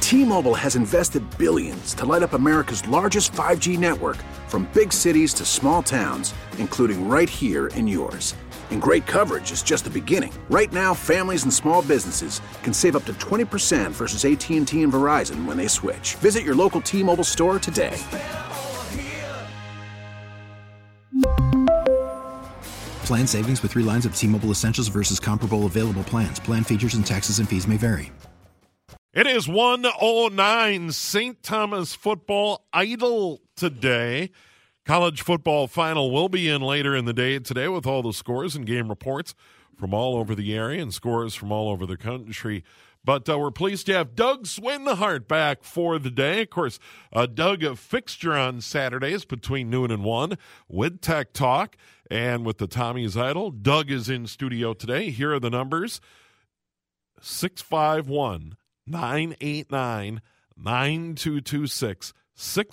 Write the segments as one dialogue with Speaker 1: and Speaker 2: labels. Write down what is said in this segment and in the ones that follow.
Speaker 1: T-Mobile has invested billions to light up America's largest 5G network, from big cities to small towns, including right here in yours. And great coverage is just the beginning. Right now, families and small businesses can save up to 20% versus AT&T and Verizon when they switch. Visit your local T-Mobile store today.
Speaker 2: Plan savings with 3 lines of T-Mobile Essentials versus comparable available plans. Plan features and taxes and fees may vary.
Speaker 3: It is 1:09. St. Thomas football idle today. College football final will be in later in the day today with all the scores and game reports from all over the area and scores from all over the country. But we're pleased to have Doug Swinhart back for the day. Of course, Doug, a fixture on Saturdays between noon and 1 with Tech Talk and with the Tommy's Idol. Doug is in studio today. Here are the numbers. 651-989-9226.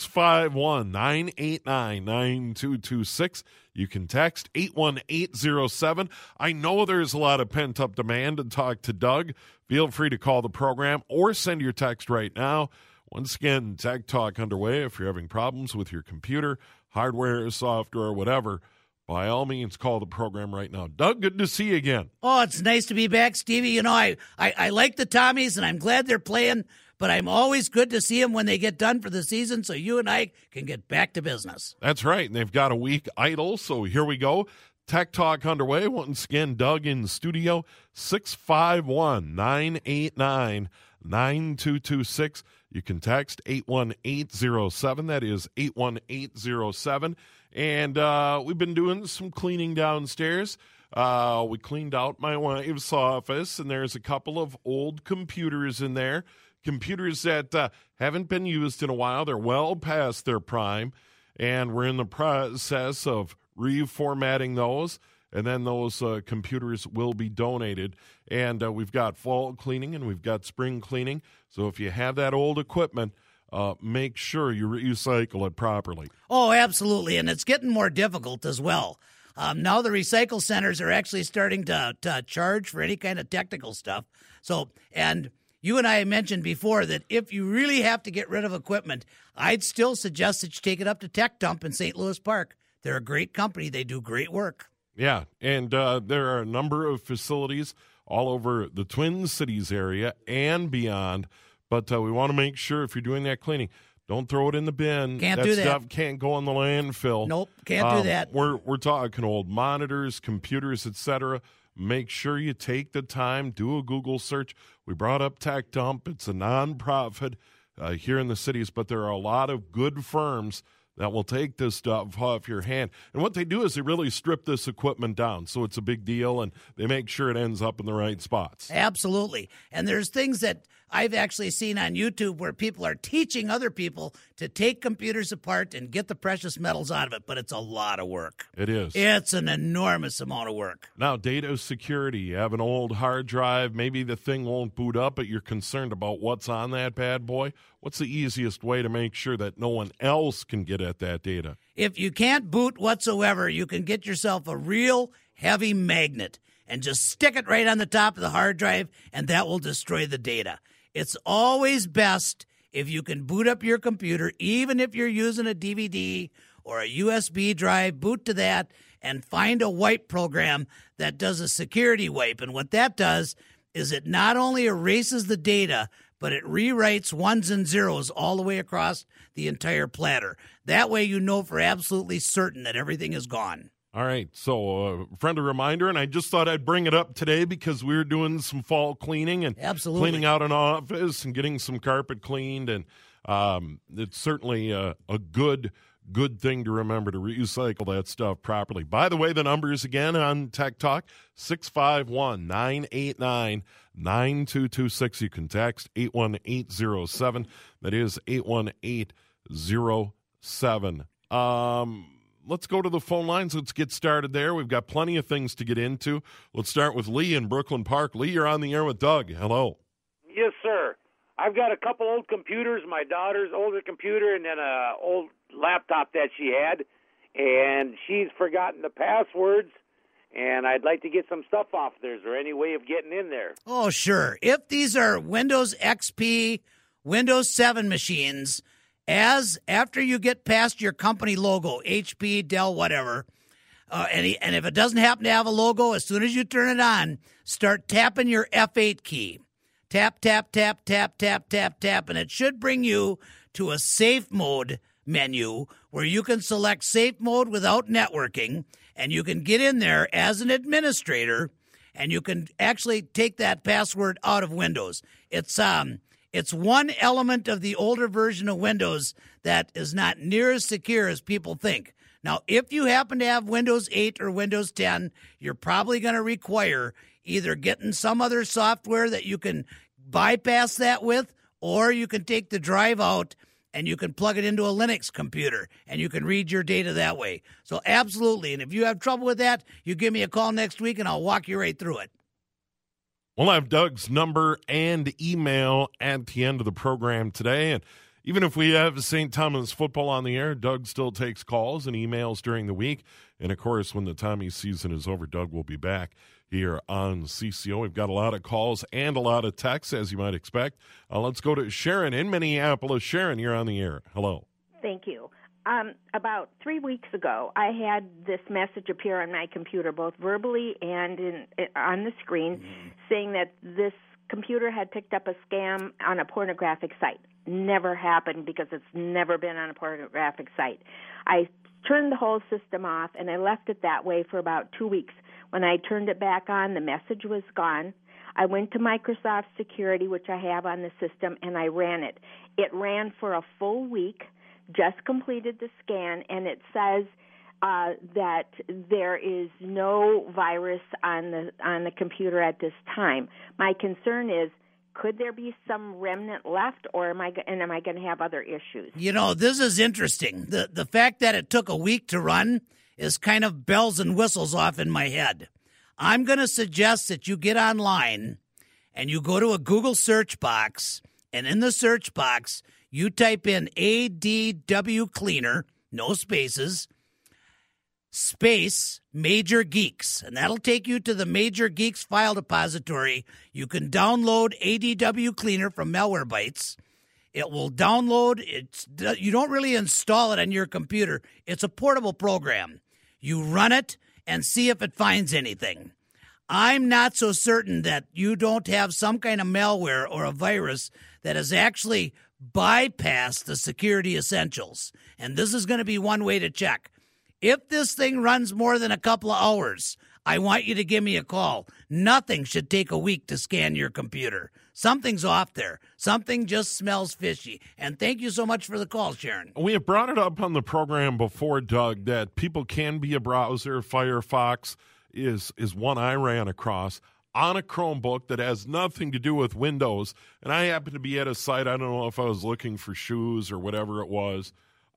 Speaker 3: 651-989-9226. You can text 81807. I know there's a lot of pent-up demand to talk to Doug. Feel free to call the program or send your text right now. Once again, Tech Talk underway. If you're having problems with your computer, hardware, software, whatever, by all means, call the program right now. Doug, good to see you again.
Speaker 4: Oh, it's nice to be back, Stevie. You know, I like the Tommies, and I'm glad they're playing, but I'm always good to see them when they get done for the season so you and I can get back to business.
Speaker 3: That's right, and they've got a week idle, so here we go. Tech Talk underway. Once again, Doug in the studio, 651-989-9226. You can text 81807. That is 81807. And we've been doing some cleaning downstairs. We cleaned out my wife's office, and there's a couple of old computers in there. Computers that haven't been used in a while. They're well past their prime, and we're in the process of reformatting those, and then those computers will be donated. And we've got fall cleaning and we've got spring cleaning. So if you have that old equipment, make sure you recycle it properly.
Speaker 4: Oh, absolutely, and it's getting more difficult as well. Now the recycle centers are actually starting to charge for any kind of technical stuff. So, and you and I mentioned before that if you really have to get rid of equipment, I'd still suggest that you take it up to Tech Dump in St. Louis Park. They're a great company. They do great work.
Speaker 3: Yeah, and there are a number of facilities all over the Twin Cities area and beyond. But we want to make sure if you're doing that cleaning, don't throw it in the bin.
Speaker 4: Can't do that.
Speaker 3: That stuff can't go in the landfill.
Speaker 4: Nope, can't do that.
Speaker 3: We're talking old monitors, computers, etc. Make sure you take the time, do a Google search. We brought up Tech Dump. It's a nonprofit here in the cities, but there are a lot of good firms that will take this stuff off your hand. And what they do is they really strip this equipment down, so it's a big deal, and they make sure it ends up in the right spots.
Speaker 4: Absolutely. And there's things that I've actually seen on YouTube where people are teaching other people to take computers apart and get the precious metals out of it, but it's a lot of work.
Speaker 3: It is.
Speaker 4: It's an enormous amount of work.
Speaker 3: Now, data security. You have an old hard drive. Maybe the thing won't boot up, but you're concerned about what's on that bad boy. What's the easiest way to make sure that no one else can get at that data?
Speaker 4: If you can't boot whatsoever, you can get yourself a real heavy magnet and just stick it right on the top of the hard drive, and that will destroy the data. It's always best if you can boot up your computer, even if you're using a DVD or a USB drive, boot to that and find a wipe program that does a security wipe. And what that does is it not only erases the data, but it rewrites ones and zeros all the way across the entire platter. That way you know for absolutely certain that everything is gone.
Speaker 3: All right, so friendly reminder, and I just thought I'd bring it up today because we were doing some fall cleaning and
Speaker 4: Absolutely.
Speaker 3: Cleaning out an office and getting some carpet cleaned, and it's certainly a good thing to remember to recycle that stuff properly. By the way, the numbers again on Tech Talk, 651-989-9226. You can text 81807. That is 81807. Let's go to the phone lines. Let's get started there. We've got plenty of things to get into. Let's start with Lee in Brooklyn Park. Lee, you're on the air with Doug. Hello.
Speaker 5: Yes, sir. I've got a couple old computers, my daughter's older computer, and then an old laptop that she had, and she's forgotten the passwords, and I'd like to get some stuff off there. Is there any way of getting in there?
Speaker 4: Oh, sure. If these are Windows XP, Windows 7 machines, after you get past your company logo, HP, Dell, whatever, and if it doesn't happen to have a logo, as soon as you turn it on, start tapping your F8 key. Tap, tap, tap, tap, tap, tap, tap, and it should bring you to a safe mode menu where you can select safe mode without networking, and you can get in there as an administrator, and you can actually take that password out of Windows. It's one element of the older version of Windows that is not near as secure as people think. Now, if you happen to have Windows 8 or Windows 10, you're probably going to require either getting some other software that you can bypass that with, or you can take the drive out and you can plug it into a Linux computer and you can read your data that way. So absolutely. And if you have trouble with that, you give me a call next week and I'll walk you right through it.
Speaker 3: We'll have Doug's number and email at the end of the program today. And even if we have St. Thomas football on the air, Doug still takes calls and emails during the week. And, of course, when the Tommy season is over, Doug will be back here on CCO. We've got a lot of calls and a lot of texts, as you might expect. Let's go to Sharon in Minneapolis. Sharon, you're on the air. Hello.
Speaker 6: Thank you. About 3 weeks ago, I had this message appear on my computer, both verbally and on the screen, saying that this computer had picked up a scam on a pornographic site. Never happened because it's never been on a pornographic site. I turned the whole system off, and I left it that way for about 2 weeks. When I turned it back on, the message was gone. I went to Microsoft Security, which I have on the system, and I ran it. It ran for a full week, just completed the scan, and it says that there is no virus on the computer at this time. My concern is, could there be some remnant left, or am I going to have other issues?
Speaker 4: You know, this is interesting. The fact that it took a week to run is kind of bells and whistles off in my head. I'm going to suggest that you get online and you go to a Google search box, and in the search box, you type in ADW Cleaner, no spaces, space Major Geeks, and that'll take you to the Major Geeks file depository. You can download ADW Cleaner from Malwarebytes. It will download. You don't really install it on your computer. It's a portable program. You run it and see if it finds anything. I'm not so certain that you don't have some kind of malware or a virus that has actually bypassed the security essentials. And this is going to be one way to check. If this thing runs more than a couple of hours, I want you to give me a call. Nothing should take a week to scan your computer. Something's off there. Something just smells fishy. And thank you so much for the call, Sharon.
Speaker 3: We have brought it up on the program before, Doug, that people can be a browser. Firefox is one I ran across on a Chromebook that has nothing to do with Windows. And I happened to be at a site, I don't know if I was looking for shoes or whatever it was.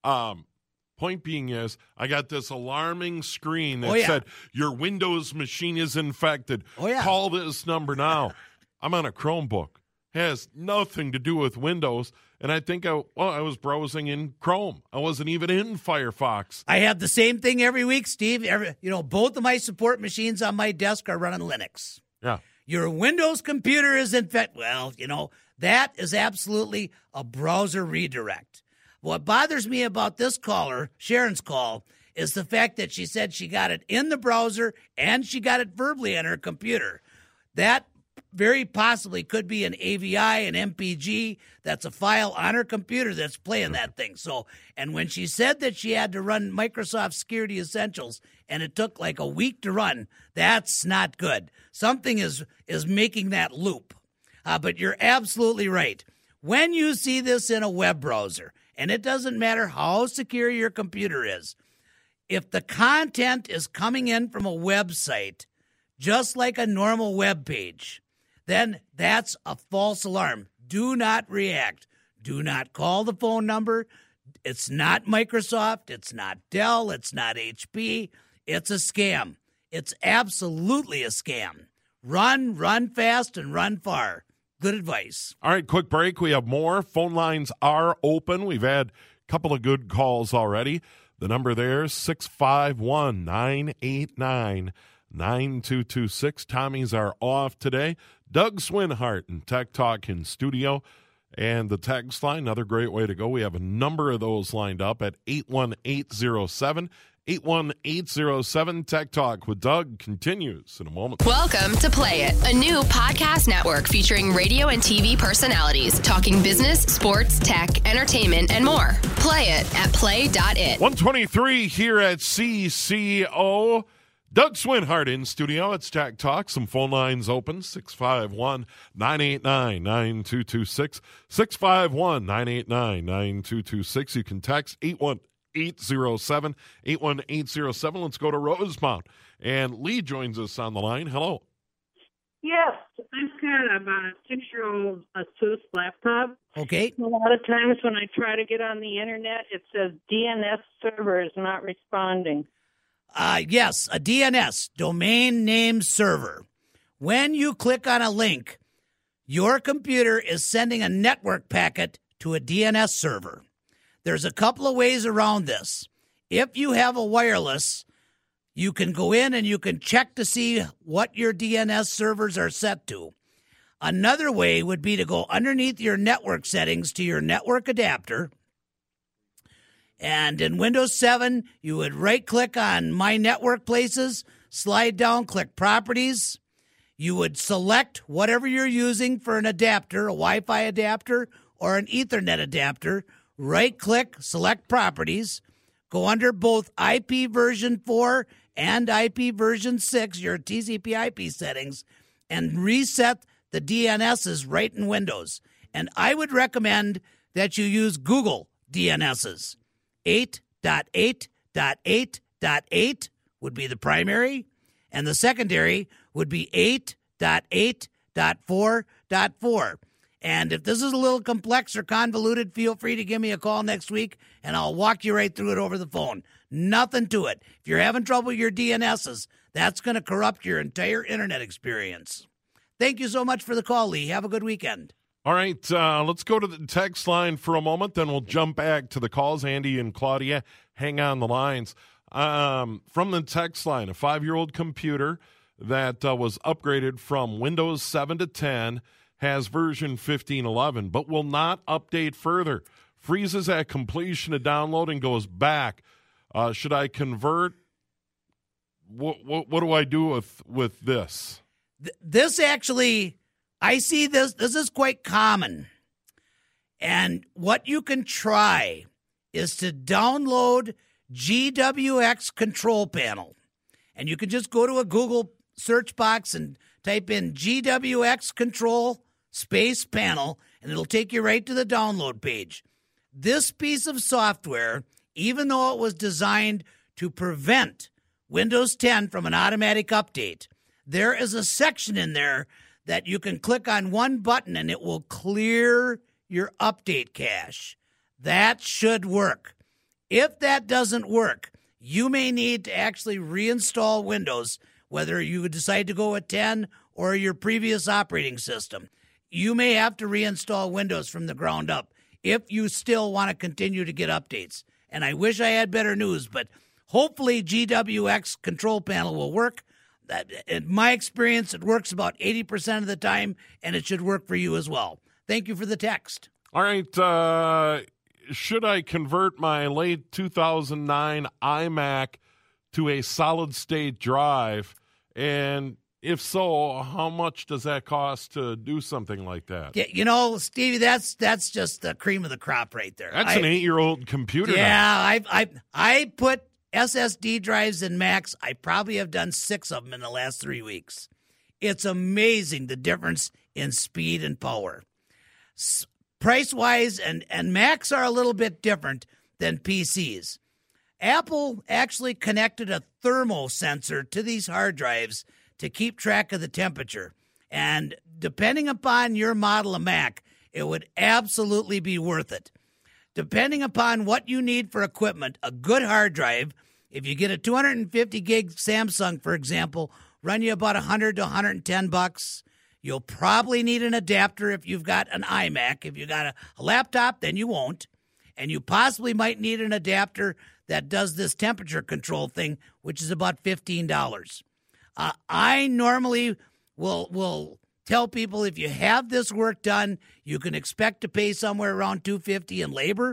Speaker 3: Point being is, I got this alarming screen that said, your Windows machine is infected. Call this number now. I'm on a Chromebook. Has nothing to do with Windows. And I think I was browsing in Chrome. I wasn't even in Firefox.
Speaker 4: I have the same thing every week, Steve. Both of my support machines on my desk are running Linux.
Speaker 3: Yeah.
Speaker 4: Your Windows computer is infected. Well, that is absolutely a browser redirect. What bothers me about this caller, Sharon's call, is the fact that she said she got it in the browser and she got it verbally on her computer. That very possibly could be an AVI, an MPG. That's a file on her computer that's playing that thing. So, and when she said that she had to run Microsoft Security Essentials and it took like a week to run, that's not good. Something is making that loop. But you're absolutely right. When you see this in a web browser, and it doesn't matter how secure your computer is, if the content is coming in from a website, just like a normal web page, then that's a false alarm. Do not react. Do not call the phone number. It's not Microsoft. It's not Dell. It's not HP. It's a scam. It's absolutely a scam. Run fast, and run far. Good advice.
Speaker 3: All right, quick break. We have more. Phone lines are open. We've had a couple of good calls already. The number there is 651-989-9226. Tommies are off today. Doug Swinhart and Tech Talk in studio. And the text line, another great way to go. We have a number of those lined up at 81807. 81807. Tech Talk with Doug continues in a moment.
Speaker 7: Welcome to Play It, a new podcast network featuring radio and TV personalities talking business, sports, tech, entertainment, and more. Play it at play.it.
Speaker 3: 123 here at CCO. Doug Swinhart in studio. It's Tech Talk. Some phone lines open. 651-989-9226. 651-989-9226. You can text 81807. 81807. Let's go to Rosemount. And Lee joins us on the line. Hello.
Speaker 8: Yes, I've got about a 6-year-old Asus laptop.
Speaker 4: Okay.
Speaker 8: A lot of times when I try to get on the internet, it says DNS server is not responding.
Speaker 4: Yes, a DNS, domain name server. When you click on a link, your computer is sending a network packet to a DNS server. There's a couple of ways around this. If you have a wireless, you can go in and you can check to see what your DNS servers are set to. Another way would be to go underneath your network settings to your network adapter. And in Windows 7, you would right-click on My Network Places, slide down, click Properties. You would select whatever you're using for an adapter, a Wi-Fi adapter or an Ethernet adapter. Right-click, select Properties. Go under both IP version 4 and IP version 6, your TCP/IP settings, and reset the DNSs right in Windows. And I would recommend that you use Google DNSs. 8.8.8.8 would be the primary, and the secondary would be 8.8.4.4. And if this is a little complex or convoluted, feel free to give me a call next week, and I'll walk you right through it over the phone. Nothing to it. If you're having trouble with your DNSs, that's going to corrupt your entire internet experience. Thank you so much for the call, Lee. Have a good weekend.
Speaker 3: All right, let's go to the text line for a moment, then we'll jump back to the calls. Andy and Claudia, hang on the lines. From the text line, a 5-year-old computer that was upgraded from Windows 7 to 10 has version 1511, but will not update further. Freezes at completion of download and goes back. Should I convert? What do I do with this?
Speaker 4: This actually... I see this is quite common. And what you can try is to download GWX Control Panel. And you can just go to a Google search box and type in GWX Control space panel, and it'll take you right to the download page. This piece of software, even though it was designed to prevent Windows 10 from an automatic update, there is a section in there that you can click on one button and it will clear your update cache. That should work. If that doesn't work, you may need to actually reinstall Windows, whether you decide to go with 10 or your previous operating system. You may have to reinstall Windows from the ground up if you still want to continue to get updates. And I wish I had better news, but hopefully GWX Control Panel will work. In my experience, it works about 80% of the time, and it should work for you as well. Thank you for the text.
Speaker 3: All right. Should I convert my late 2009 iMac to a solid-state drive? And if so, how much does that cost to do something like that?
Speaker 4: Yeah, you know, Stevie, that's just the cream of the crop right there.
Speaker 3: That's an 8-year-old computer.
Speaker 4: Yeah, I put SSD drives in Macs. I probably have done 6 of them in the last 3 weeks. It's amazing the difference in speed and power. Price-wise, and Macs are a little bit different than PCs. Apple actually connected a thermo sensor to these hard drives to keep track of the temperature. And depending upon your model of Mac, it would absolutely be worth it. Depending upon what you need for equipment, a good hard drive, if you get a 250 gig Samsung, for example, run you about $100 to $110. You'll probably need an adapter if you've got an iMac. If you got a laptop, then you won't. And you possibly might need an adapter that does this temperature control thing, which is about $15. I normally will tell people if you have this work done, you can expect to pay somewhere around $250 in labor.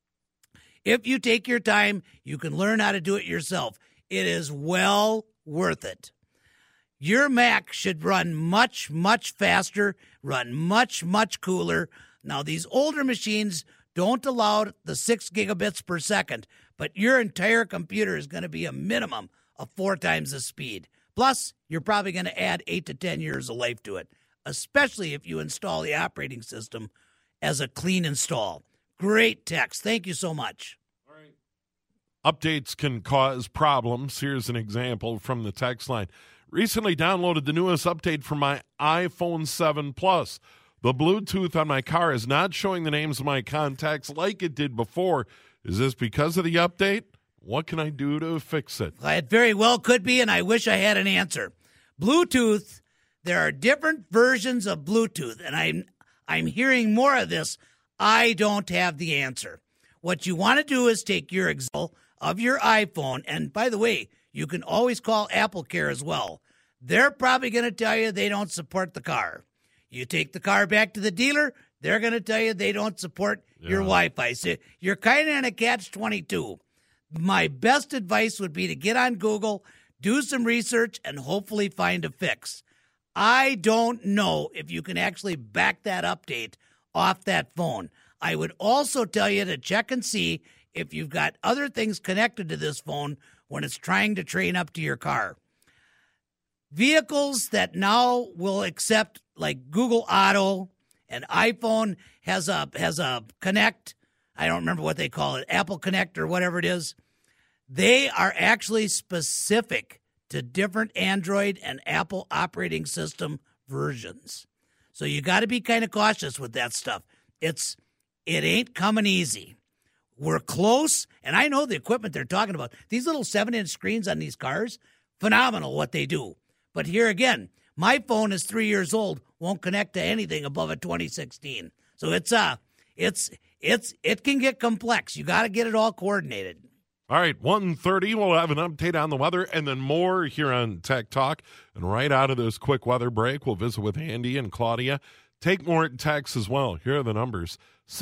Speaker 4: If you take your time, you can learn how to do it yourself. It is well worth it. Your Mac should run much, much faster, run much, much cooler. Now, these older machines don't allow the 6 gigabits per second, but your entire computer is going to be a minimum of 4 times the speed. Plus, you're probably going to add 8 to 10 years of life to it, especially if you install the operating system as a clean install. Great text. Thank you so much.
Speaker 3: All right. Updates can cause problems. Here's an example from the text line. Recently downloaded the newest update for my iPhone 7 Plus. The Bluetooth on my car is not showing the names of my contacts like it did before. Is this because of the update? What can I do to fix it?
Speaker 4: It very well could be, and I wish I had an answer. Bluetooth, there are different versions of Bluetooth, and I'm hearing more of this. I don't have the answer. What you want to do is take your example of your iPhone, and by the way, you can always call AppleCare as well. They're probably going to tell you they don't support the car. You take the car back to the dealer, they're going to tell you they don't support your Wi-Fi. So you're kind of in a catch-22. My best advice would be to get on Google, do some research, and hopefully find a fix. I don't know if you can actually back that update off that phone. I would also tell you to check and see if you've got other things connected to this phone when it's trying to train up to your car. Vehicles that now will accept like Google Auto and iPhone has a Connect. I don't remember what they call it, Apple Connect or whatever it is. They are actually specific to different Android and Apple operating system versions. So you got to be kind of cautious with that stuff. It ain't coming easy. We're close, and I know the equipment they're talking about. These little 7-inch screens on these cars, phenomenal what they do. But here again, my phone is 3 years old, won't connect to anything above a 2016. So it can get complex. You got to get it all coordinated.
Speaker 3: All right, 1:30, we'll have an update on the weather and then more here on Tech Talk. And right out of this quick weather break, we'll visit with Andy and Claudia. Take more texts as well. Here are the numbers.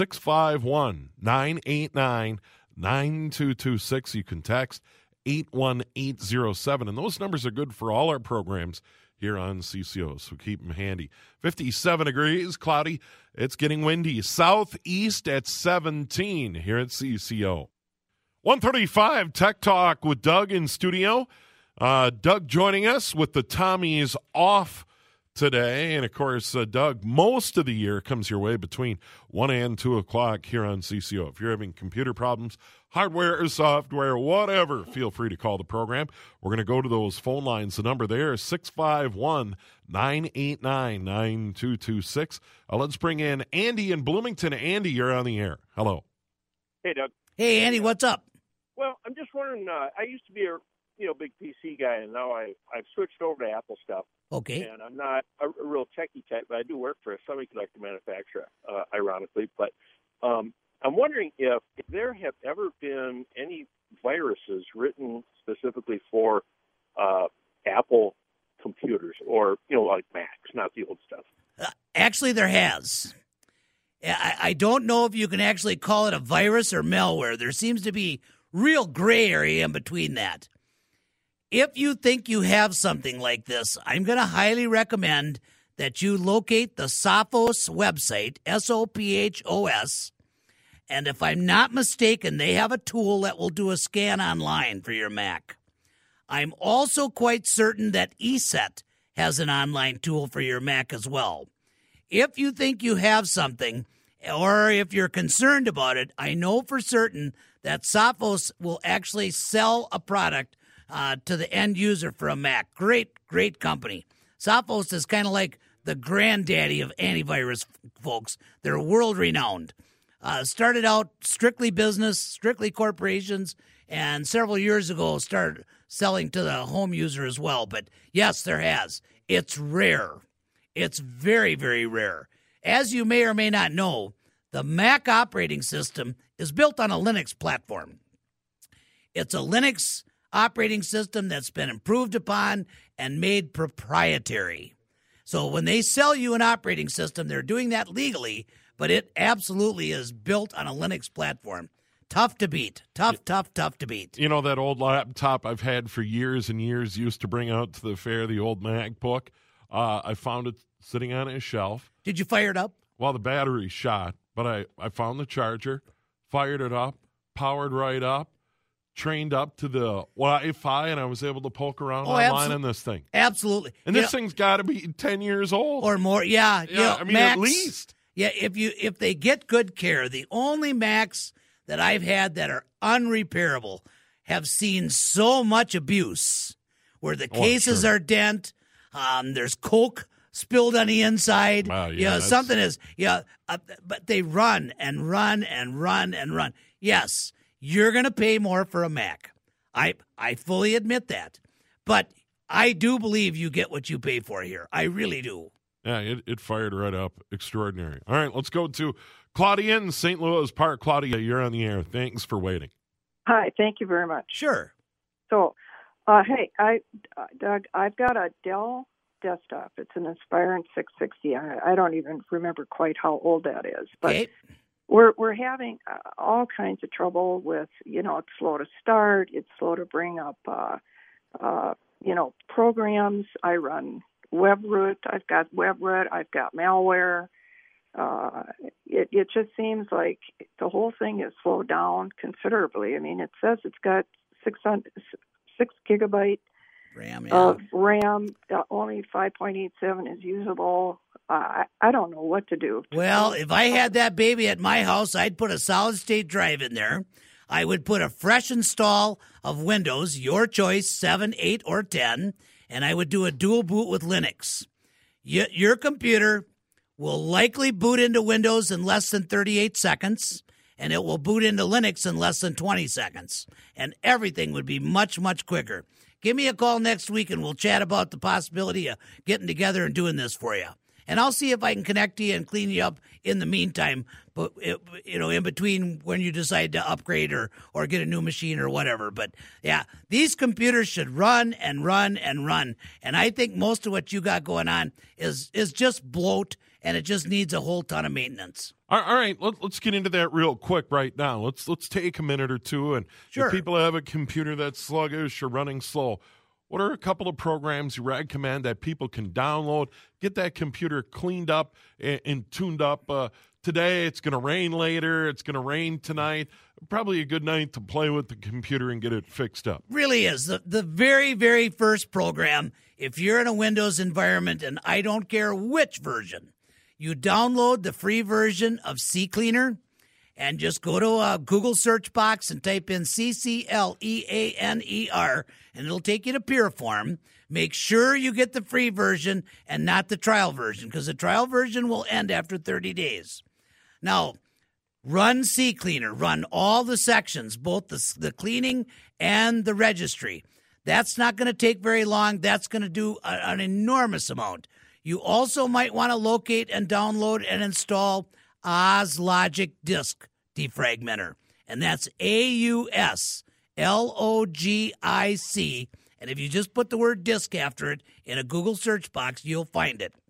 Speaker 3: 651-989-9226. You can text 81807. And those numbers are good for all our programs here on CCO, so keep them handy. 57 degrees, cloudy. It's getting windy. Southeast at 17 here at CCO. 1:35, Tech Talk with Doug in studio. Doug joining us with the Tommies off today. And, of course, Doug, most of the year comes your way between 1 and 2 o'clock here on CCO. If you're having computer problems, hardware or software, whatever, feel free to call the program. We're going to go to those phone lines. The number there is 651-989-9226. Let's bring in Andy in Bloomington. Andy, you're on the air. Hello.
Speaker 9: Hey, Doug.
Speaker 4: Hey, Andy, what's up?
Speaker 9: Well, I'm just wondering, I used to be a big PC guy, and now I've switched over to Apple stuff.
Speaker 4: Okay.
Speaker 9: And I'm not a real techie type, but I do work for a semiconductor manufacturer, ironically. But I'm wondering if there have ever been any viruses written specifically for Apple computers or, like Macs, not the old stuff.
Speaker 4: Actually, there has. I don't know if you can actually call it a virus or malware. There seems to be real gray area in between that. If you think you have something like this, I'm going to highly recommend that you locate the Sophos website, Sophos, and if I'm not mistaken, they have a tool that will do a scan online for your Mac. I'm also quite certain that ESET has an online tool for your Mac as well. If you think you have something, or if you're concerned about it, I know for certain that Sophos will actually sell a product to the end user for a Mac. Great company. Sophos is kind of like the granddaddy of antivirus, folks. They're world-renowned. Started out strictly business, strictly corporations, and several years ago started selling to the home user as well. But yes, there has. It's rare. It's very, very rare. As you may or may not know, the Mac operating system is built on a Linux platform. It's a Linux operating system that's been improved upon and made proprietary. So when they sell you an operating system, they're doing that legally, but it absolutely is built on a Linux platform. Tough to beat. Tough to beat.
Speaker 3: You know, that old laptop I've had for years and years, used to bring out to the fair, the old MacBook. I found it sitting on a shelf.
Speaker 4: Did you fire it up?
Speaker 3: Well, the battery shot, but I found the charger, fired it up, powered right up, trained up to the Wi-Fi, and I was able to poke around online on this thing.
Speaker 4: Absolutely.
Speaker 3: And this thing's got to be 10 years old.
Speaker 4: Or more, yeah.
Speaker 3: I mean,
Speaker 4: Macs,
Speaker 3: at least.
Speaker 4: Yeah, if they get good care, the only Macs that I've had that are unrepairable have seen so much abuse where the cases are dent, there's Coke spilled on the inside.
Speaker 3: Wow,
Speaker 4: something is, but they run and run and run and run. Yes, you're going to pay more for a Mac. I fully admit that. But I do believe you get what you pay for here. I really do.
Speaker 3: Yeah, it fired right up. Extraordinary. All right, let's go to Claudia in St. Louis Park. Claudia, you're on the air. Thanks for waiting.
Speaker 10: Hi, thank you very much.
Speaker 4: Sure.
Speaker 10: So, hey, Doug, I've got a Dell desktop. It's an Inspiron 660. I don't even remember quite how old that is, but
Speaker 4: okay.
Speaker 10: We're having all kinds of trouble with, it's slow to start. It's slow to bring up, programs. I run WebRoot. I've got WebRoot. I've got malware. It just seems like the whole thing is slowed down considerably. I mean, it says it's got 6 gigabyte
Speaker 4: RAM,
Speaker 10: of RAM. Only 5.87 is usable. I don't know what to do.
Speaker 4: Well, if I had that baby at my house, I'd put a solid-state drive in there. I would put a fresh install of Windows, your choice, 7, 8, or 10, and I would do a dual boot with Linux. Your computer will likely boot into Windows in less than 38 seconds, and it will boot into Linux in less than 20 seconds, and everything would be much, much quicker. Give me a call next week, and we'll chat about the possibility of getting together and doing this for you. And I'll see if I can connect you and clean you up in the meantime, but in between when you decide to upgrade or get a new machine or whatever. But yeah, these computers should run and run and run. And I think most of what you got going on is just bloat, and it just needs a whole ton of maintenance.
Speaker 3: All right, let's get into that real quick right now. Let's take a minute or two, and
Speaker 4: sure.
Speaker 3: If people have a computer that's sluggish or running slow, what are a couple of programs you recommend that people can download, get that computer cleaned up and tuned up? Today, it's going to rain later. It's going to rain tonight. Probably a good night to play with the computer and get it fixed up.
Speaker 4: Really is. The very, very first program, if you're in a Windows environment, and I don't care which version, you download the free version of CCleaner and just go to a Google search box and type in CCLEANER, and it'll take you to Puriform. Make sure you get the free version and not the trial version, because the trial version will end after 30 days. Now, run CCleaner. Run all the sections, both the cleaning and the registry. That's not going to take very long. That's going to do an enormous amount. You also might want to locate and download and install OzLogic Disk Defragmenter, and that's AUSLOGIC. And if you just put the word disk after it in a Google search box, you'll find it.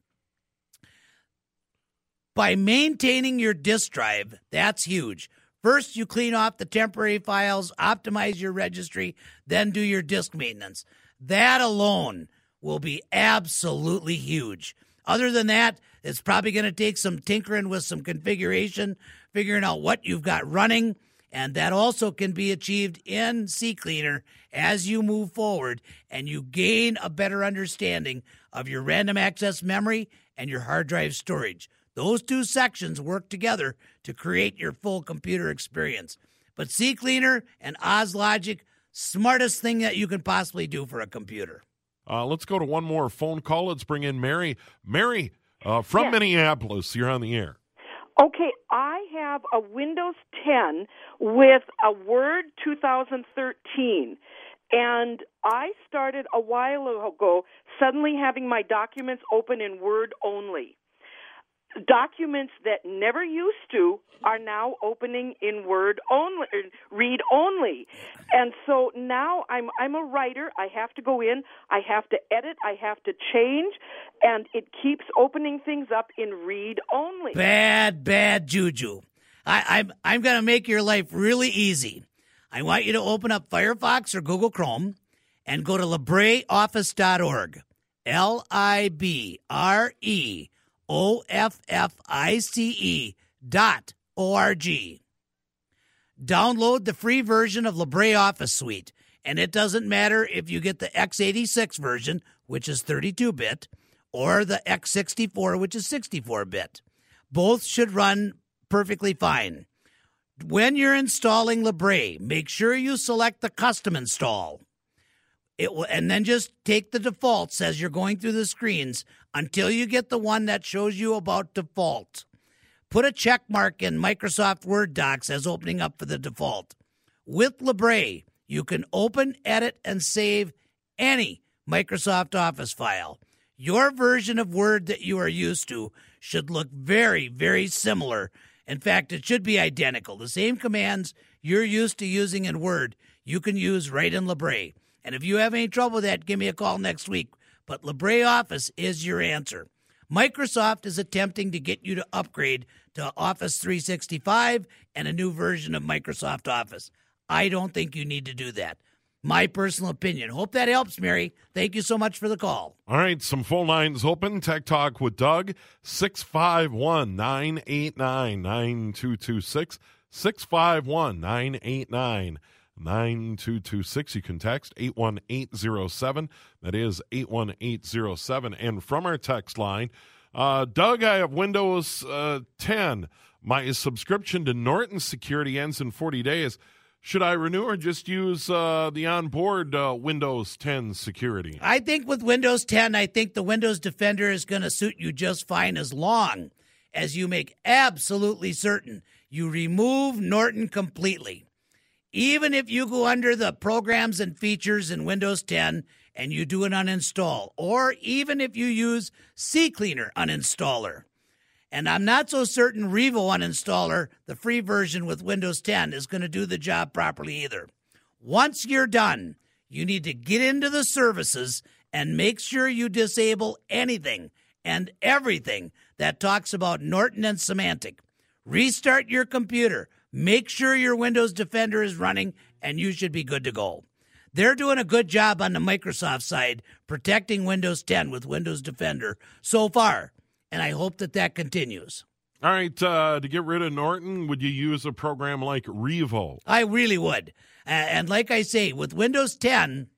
Speaker 4: By maintaining your disk drive, that's huge. First, you clean off the temporary files, optimize your registry, then do your disk maintenance. That alone will be absolutely huge. Other than that, it's probably going to take some tinkering with some configuration, figuring out what you've got running, and that also can be achieved in CCleaner as you move forward and you gain a better understanding of your random access memory and your hard drive storage. Those two sections work together to create your full computer experience. But CCleaner and OzLogic, smartest thing that you can possibly do for a computer.
Speaker 3: Let's go to one more phone call. Let's bring in Mary. Mary, from Minneapolis, you're on the air.
Speaker 11: Okay, I have a Windows 10 with a Word 2013, and I started a while ago suddenly having my documents open in Word only. documents that never used to are now opening in Word only, read only. And so now I'm a writer. I have to go in, I have to edit, I have to change, and it keeps opening things up in read only.
Speaker 4: Bad juju. I'm going to make your life really easy. I want you to open up Firefox or Google Chrome and go to LibreOffice.org. LibreOffice.org. Download the free version of LibreOffice Suite, and it doesn't matter if you get the x86 version, which is 32-bit, or the x64, which is 64-bit. Both should run perfectly fine. When you're installing Libre, make sure you select the custom install. And then just take the defaults as you're going through the screens until you get the one that shows you about default. Put a check mark in Microsoft Word docs as opening up for the default. With Libre, you can open, edit, and save any Microsoft Office file. Your version of Word that you are used to should look very, very similar. In fact, it should be identical. The same commands you're used to using in Word, you can use right in Libre. And if you have any trouble with that, give me a call next week. But LibreOffice is your answer. Microsoft is attempting to get you to upgrade to Office 365 and a new version of Microsoft Office. I don't think you need to do that. My personal opinion. Hope that helps, Mary. Thank you so much for the call.
Speaker 3: All right, some phone lines open. Tech Talk with Doug, 651-989-9226, 651-989-9226. You can text 81807. That is 81807. And from our text line, Doug, I have Windows 10. My subscription to Norton Security ends in 40 days. Should I renew or just use the onboard Windows 10 security?
Speaker 4: I think with Windows 10, I think the Windows Defender is going to suit you just fine as long as you make absolutely certain you remove Norton completely. Even if you go under the programs and features in Windows 10 and you do an uninstall, or even if you use CCleaner uninstaller. And I'm not so certain Revo uninstaller, the free version with Windows 10, is going to do the job properly either. Once you're done, you need to get into the services and make sure you disable anything and everything that talks about Norton and Symantec. Restart your computer. Make sure your Windows Defender is running, and you should be good to go. They're doing a good job on the Microsoft side protecting Windows 10 with Windows Defender so far. And I hope that continues.
Speaker 3: All right, to get rid of Norton, would you use a program like Revo?
Speaker 4: I really would. And like I say, with Windows 10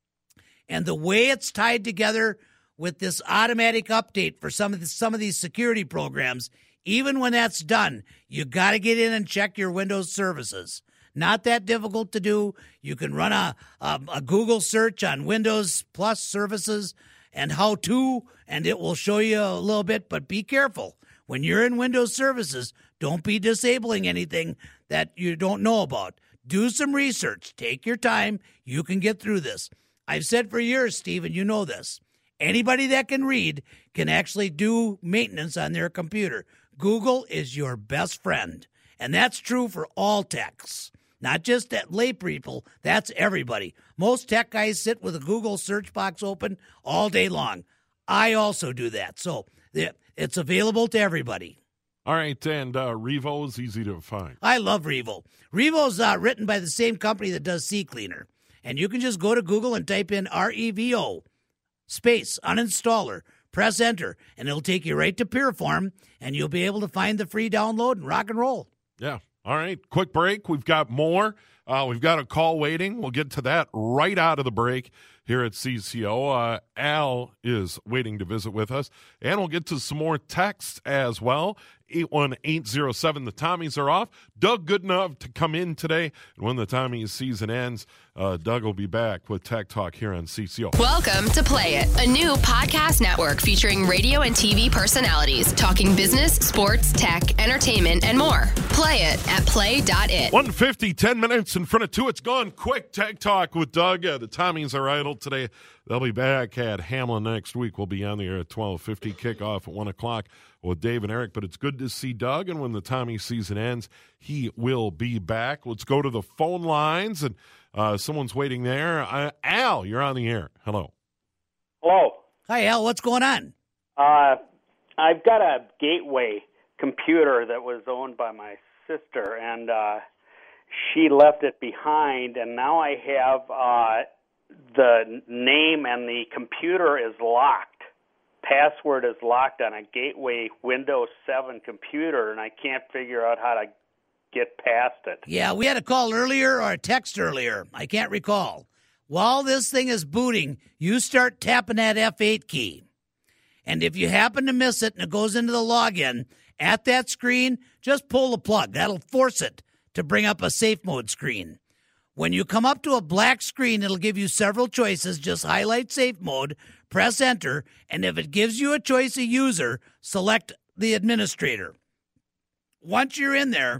Speaker 4: and the way it's tied together with this automatic update for some of these security programs, even when that's done, you got to get in and check your Windows services. Not that difficult to do. You can run a Google search on Windows Plus services and how to, and it will show you a little bit, but be careful. When you're in Windows services, don't be disabling anything that you don't know about. Do some research. Take your time. You can get through this. I've said for years, Steve, and you know this, anybody that can read can actually do maintenance on their computer. Google is your best friend, and that's true for all techs. Not just that lay people, that's everybody. Most tech guys sit with a Google search box open all day long. I also do that. So it's available to everybody.
Speaker 3: All right, and Revo is easy to find.
Speaker 4: I love Revo. Revo's written by the same company that does CCleaner. And you can just go to Google and type in REVO, space, uninstaller, press enter, and it'll take you right to Piriform, and you'll be able to find the free download and rock and roll.
Speaker 3: Yeah. All right, quick break. We've got more. We've got a call waiting. We'll get to that right out of the break here at CCO. Al is waiting to visit with us, and we'll get to some more texts as well. 81807, the Tommies are off. Doug Goodenough to come in today. And when the Tommies season ends, Doug will be back with Tech Talk here on CCO.
Speaker 7: Welcome to Play It, a new podcast network featuring radio and TV personalities talking business, sports, tech, entertainment, and more. Play it at play.it.
Speaker 3: 1:50, 10 minutes in front of 2. It's gone quick. Tech Talk with Doug. The Tommies are idle today. They'll be back at Hamlin next week. We'll be on the air at 12:50, kickoff at 1 o'clock with Dave and Eric. But it's good to see Doug, and when the Tommy season ends, he will be back. Let's go to the phone lines, and someone's waiting there. Al, you're on the air. Hello.
Speaker 12: Hello.
Speaker 4: Hi, Al. What's going on?
Speaker 12: I've got a Gateway computer that was owned by my sister, and she left it behind, and now I have the name, and the computer is locked. Password is locked on a Gateway Windows 7 computer, and I can't figure out how to get past it.
Speaker 4: Yeah, we had a call earlier or a text earlier. I can't recall. While this thing is booting, you start tapping that F8 key. And if you happen to miss it and it goes into the login, at that screen, just pull the plug. That'll force it to bring up a safe mode screen. When you come up to a black screen, it'll give you several choices. Just highlight safe mode, press enter, and if it gives you a choice of user, select the administrator. Once you're in there,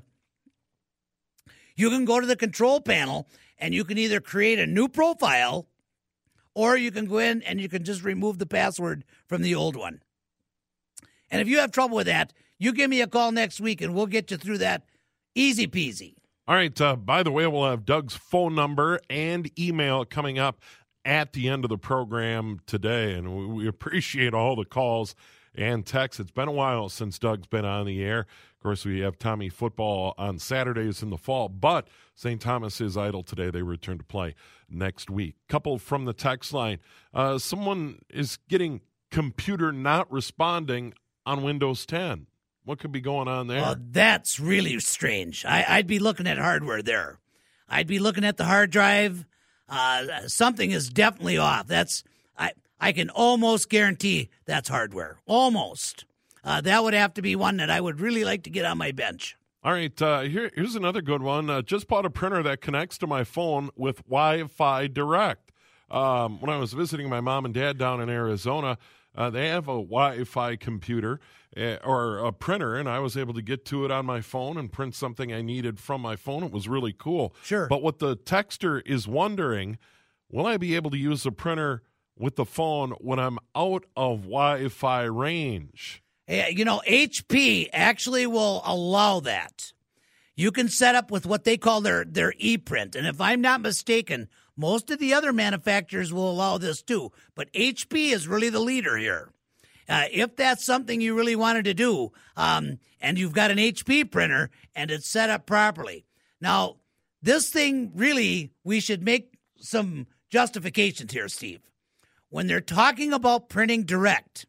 Speaker 4: you can go to the control panel and you can either create a new profile or you can go in and you can just remove the password from the old one. And if you have trouble with that, you give me a call next week and we'll get you through that easy peasy.
Speaker 3: All right. By the way, we'll have Doug's phone number and email coming up at the end of the program today. And we appreciate all the calls and texts. It's been a while since Doug's been on the air. Of course, we have Tommy football on Saturdays in the fall, but St. Thomas is idle today. They return to play next week. Couple from the text line. Someone is getting computer not responding on Windows 10. What could be going on there?
Speaker 4: Well, that's really strange. I'd be looking at hardware there. I'd be looking at the hard drive. Something is definitely off. I can almost guarantee that's hardware. Almost. That would have to be one that I would really like to get on my bench.
Speaker 3: All right, here's another good one. Just bought a printer that connects to my phone with Wi-Fi Direct. When I was visiting my mom and dad down in Arizona, they have a Wi-Fi computer or a printer, and I was able to get to it on my phone and print something I needed from my phone. It was really cool.
Speaker 4: Sure.
Speaker 3: But what the texter is wondering, will I be able to use the printer with the phone when I'm out of Wi-Fi range?
Speaker 4: You know, HP actually will allow that. You can set up with what they call their ePrint. And if I'm not mistaken, most of the other manufacturers will allow this too. But HP is really the leader here. If that's something you really wanted to do, and you've got an HP printer and it's set up properly. Now, this thing really, we should make some justifications here, Steve. When they're talking about printing direct,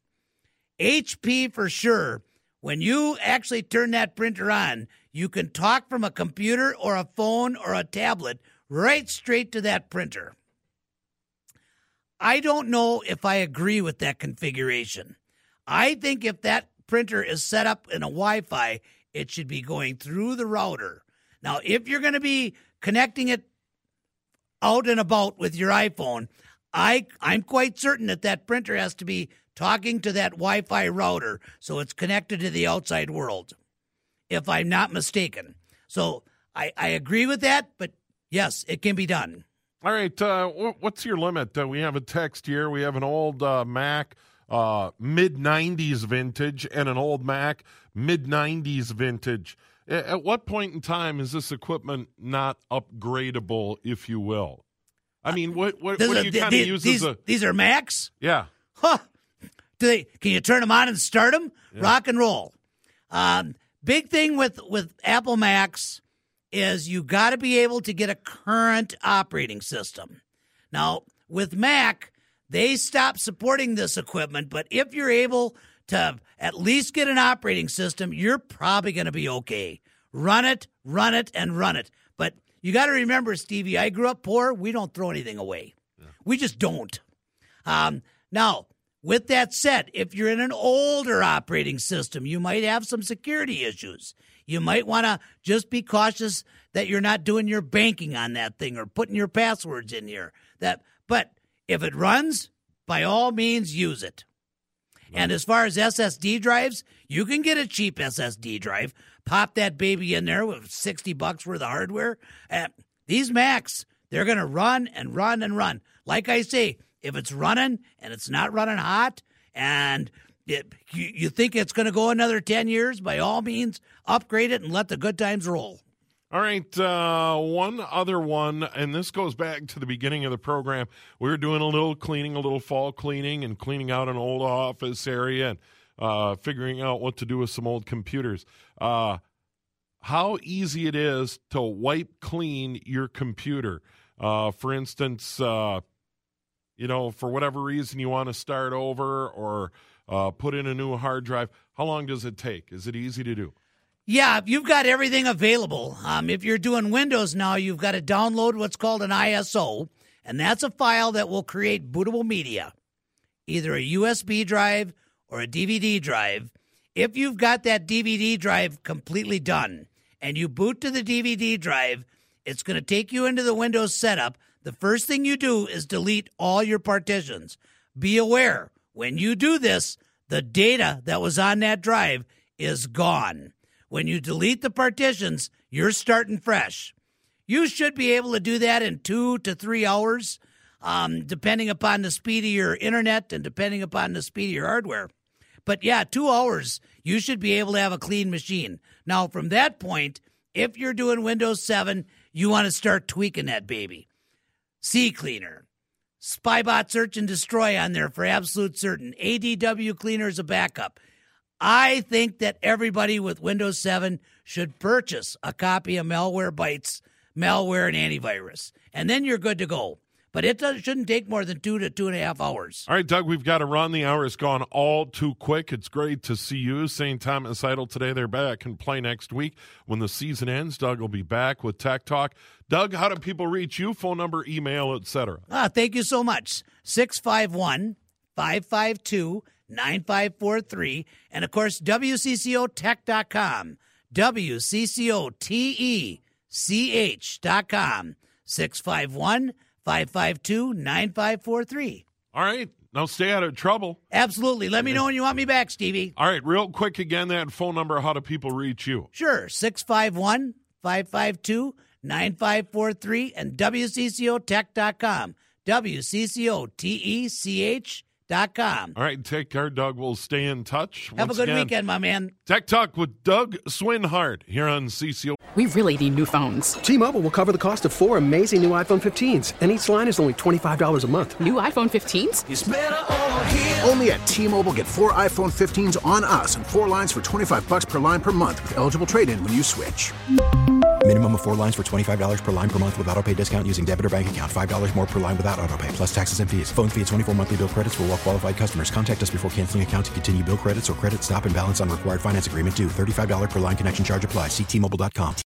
Speaker 4: HP for sure, when you actually turn that printer on, you can talk from a computer or a phone or a tablet right straight to that printer. I don't know if I agree with that configuration. I think if that printer is set up in a Wi-Fi, it should be going through the router. Now, if you're going to be connecting it out and about with your iPhone, I'm quite certain that printer has to be talking to that Wi-Fi router so it's connected to the outside world, if I'm not mistaken. So I agree with that, but yes, it can be done.
Speaker 3: All right, what's your limit? We have a text here. We have an old Mac, mid-'90s vintage, and an old Mac, mid-'90s vintage. At what point in time is this equipment not upgradable, if you will? I mean, what do you kind of use as a...
Speaker 4: These are Macs?
Speaker 3: Yeah.
Speaker 4: Huh. Can you turn them on and start them? Yeah. Rock and roll. Big thing with Apple Macs is you got to be able to get a current operating system. Now, with Mac, they stopped supporting this equipment, but if you're able to at least get an operating system, you're probably going to be okay. Run it, and run it. But you got to remember, Stevie, I grew up poor. We don't throw anything away. Yeah. We just don't. Now, with that said, if you're in an older operating system, you might have some security issues. You might want to just be cautious that you're not doing your banking on that thing or putting your passwords in here. But if it runs, by all means, use it. And as far as SSD drives, you can get a cheap SSD drive. Pop that baby in there with $60 worth of hardware. These Macs, they're going to run and run and run. Like I say, if it's running and it's not running hot and you think it's going to go another 10 years, by all means, upgrade it and let the good times roll.
Speaker 3: All right, one other one, and this goes back to the beginning of the program. We were doing a little cleaning, a little fall cleaning, and cleaning out an old office area and figuring out what to do with some old computers. How easy it is to wipe clean your computer. For instance, for whatever reason you want to start over or put in a new hard drive. How long does it take? Is it easy to do?
Speaker 4: Yeah, you've got everything available. If you're doing Windows now, you've got to download what's called an ISO, and that's a file that will create bootable media, either a USB drive or a DVD drive. If you've got that DVD drive completely done and you boot to the DVD drive, it's going to take you into the Windows setup. The first thing you do is delete all your partitions. Be aware, when you do this, the data that was on that drive is gone. When you delete the partitions, you're starting fresh. You should be able to do that in 2 to 3 hours, depending upon the speed of your internet and depending upon the speed of your hardware. But yeah, 2 hours, you should be able to have a clean machine. Now, from that point, if you're doing Windows 7, you want to start tweaking that baby. CCleaner, Spybot Search and Destroy on there for absolute certain. ADW Cleaner is a backup. I think that everybody with Windows 7 should purchase a copy of Malwarebytes, malware and antivirus, and then you're good to go. But it shouldn't take more than 2 to 2.5 hours.
Speaker 3: All right, Doug, we've got to run. The hour has gone all too quick. It's great to see you. St. Thomas Idle today. They're back and play next week. When the season ends, Doug will be back with Tech Talk. Doug, how do people reach you? Phone number, email, etc.
Speaker 4: Thank you so much. 651-552-9543. And, of course, WCCOtech.com. WCCOTECH.com. 651-552-9543.
Speaker 3: All right. Now stay out of trouble.
Speaker 4: Absolutely. Let me know when you want me back, Stevie.
Speaker 3: All right. Real quick again, that phone number, how do people reach you?
Speaker 4: Sure. 651-552-9543 and WCCOtech.com. WCCOTECH.com.
Speaker 3: All right, take care, Doug. We'll stay in touch.
Speaker 4: Have a good weekend, my man.
Speaker 3: Tech Talk with Doug Swinhart here on CCO.
Speaker 13: We really need new phones.
Speaker 14: T-Mobile will cover the cost of 4 amazing new iPhone 15s, and each line is only $25 a month.
Speaker 13: New iPhone 15s?
Speaker 1: It's better over here. Only at T-Mobile, get 4 iPhone 15s on us and 4 lines for $25 per line per month with eligible trade-in when you switch.
Speaker 2: Minimum of 4 lines for $25 per line per month with autopay discount using debit or bank account. $5 more per line without autopay, plus taxes and fees. Phone fee at 24 monthly bill credits for well-qualified customers. Contact us before canceling account to continue bill credits or credit stop and balance on required finance agreement due. $35 per line connection charge applies. See T-Mobile.com.